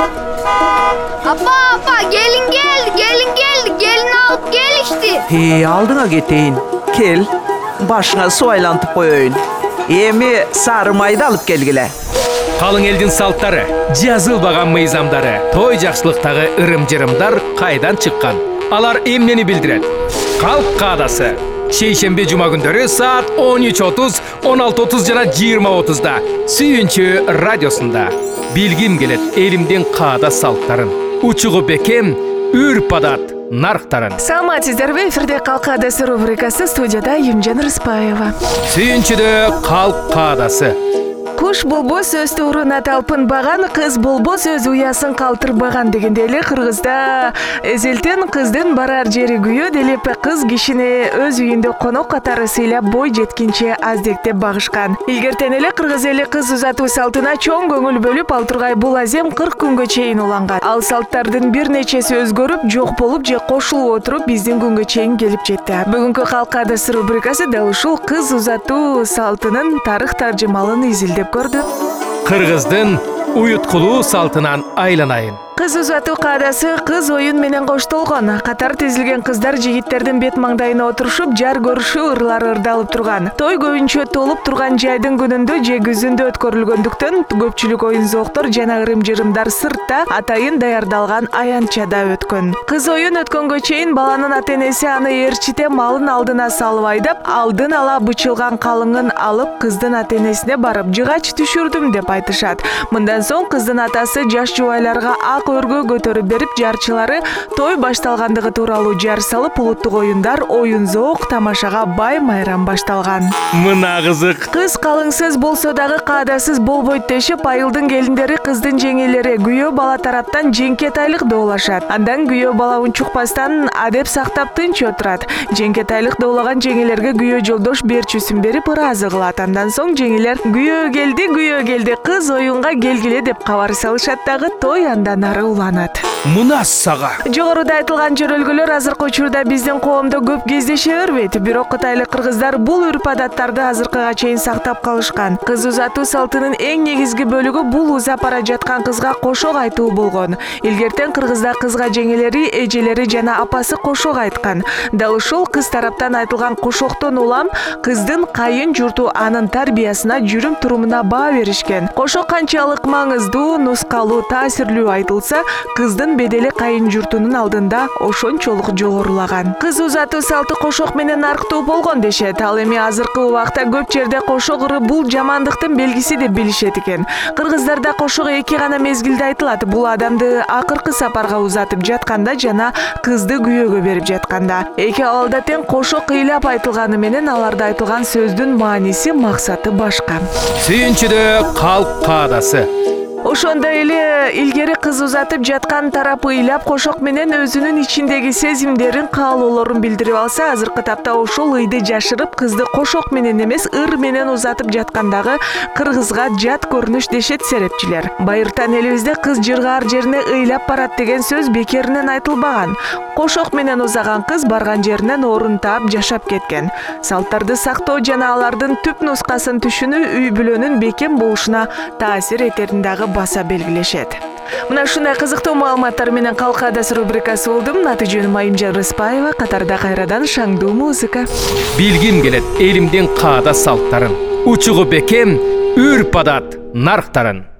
Apa gelin geldi gelin alıp gel işte. Aldına geteyin. Kel, başına su aylantıp koyun. Emi sarı mayda alıp gelgile. Қалың елдің салттары, жазылбаған мыйзамдары, той жақсылықтағы ырым-жырымдар қайдан шыққан? Алар эмнени билдирет? Қалк қадасы. Шейшембе жұма күндері саат 13:30, 16:30 жана 20:30-да Сүйінші радиосында. Билгим келет элимдин қада салттарын. Учугу бекем, үрпадат, нарықтарын. Саламатсыздарбы, эфирде Қалк қадасы рубрикасы, студияда Юнжан Рыспаева. Сүйіншіде қалк қадасы. Куш болбос өз туурун талпынбаган, кыз болбос өз уясын калтырбаган дегенде эле Кыргызда эзелтен кыздын барар жери күйөө делеп кыз кишини өз үйүндө конок катары сыйлап бой жеткинче аздектеп багышкан. Илгертен эле кыргыз эли кыз узатуу салтына чоң көңүл бөлүп ал тургай бул азем 40 күнгө чейин уланган. Ал салттардын бир нечеси өзгөрүп, жок болуп же кошулуп отуруп биздин күнгө чейин келип жетти. Бүгүнкү Қалк кадасы рубрикасы дал ушул кыз узатуу салтынын тарых таржымалын изилдеп көрдү. Кыргыздын уюткулуу салтынан айланайын. Кыз узатуу каадасы кыз оюн менен коштолгон. Катар тизилген кыздар жигиттердин бет маңдайына отурушуп, жар көрүшүү ырлары ырдалып турган. Той көбүнчө толуп турган жайдын күнүндө же күзүндө өткөрүлгөндүктөн көпчүлүк оюн-зоктор жана ырым-жырымдар сыртта атайын даярдалган аянтчада өткөн. Кыз оюн өткөнгө чейин баланын ата-энеси аны ээрчите малын алдына салып айдап, алдын ала бычылган калыңын алып кыздын ата-энесине барып жыгач түшүрдүм деп айтышат. Мындан соң кыздын атасы жаш жубайларга ак өргө көтөрүп берип, жарчылары той башталгандыгы тууралуу жар салып, улуттук оюндар, оюн-зоок, тамашага бай майрам башталган. Мына кызык. Кыз калыңсыз болсо дагы каадасыз болбойт дешип, айылдын келиндери кыздын жеңелери күйөө бала тараптан жеңкет айлык доолашат. Андан күйөө бала унчукпастан адеп сактап тынч отурат. Жеңкет айлык доолаган жеңелерге күйөө жолдош берчүсүн берип ыраазы кылат. Андан соң жеңелер күйөө келди, кыз оюнга келгиле деп кабар салышат дагы той андан ары уланат. Мына сага. Жогоруда айтылган жөрөлгөлөр азыркы учурда биздин коомдо көп кездеше бербейт. Бирок кытайлык кыргыздар бул үрп-адаттарды азыркыга чейин сактап калышкан. Кыз узатуу салтынын эң негизги бөлүгү бул узап бара жаткан кызга кошок айтуу болгон. Илгертен кыргызда кызга жеңелери, эжелери жана апасы кошок айткан. Дал ушул кыз тараптан айтылган кошоктон улам кыздын кайын журту анын тарбиясына, жүрүм-турумуна баа беришкен. Кошок канчалык маңыздуу, нускалуу, таасирлүү айтылса, кыздын бедели кайын журтунун алдында ошончолук жогорулаган. Кыз узатуу салты кошок менен арктуу болгон дешет. Ал эми азыркы убакта көп жерде кошок ыры бул жамандыктын белгиси деп билишет экен. Кыргыздарда кошок эки гана мезгилде айтылат. Бул адамды акыркы сапарга узатып жатканда жана кызды күйөөгө берип жатканда. Эки абалда тең кошок ыйлап айтылганы менен аларда айтылган сөздүн мааниси, максаты башка. Сүйіншіде қалк каадасы. Ошондой эле илгери кыз узатып жаткан тарап ыйлап кошок менен өзүнүн ичиндеги сезимдерин, каалоолорун билдирип алса, азыркы тапта ошол ыйды жашырып, кызды кошок менен эмес, ыр менен узатып жаткандагы кыргызга жат көрүнүш дешет серепчилер. Байыртан элибизде кыз жыргаар жерине ыйлап барат деген сөз бекеринен айтылбаган. Кошок менен узаган кыз барган жеринен орун таап жашап кеткен. Салттарды сактоо жана алардын түп нускасын түшүнүү үй бүлөнүн бекем болушуна таасир этерин дагы баса белгилешет. Мына ушундай кызыктуу маалыматтар менен Қалк кадасы рубрикасы болдум. Аты жөнүм Юнжан Рыспаева. Катарда кайрадан шаңдуу музыка. Билгим келет элимдин каада салттарын. Учугу бекем, үрп-адат, нарктарын.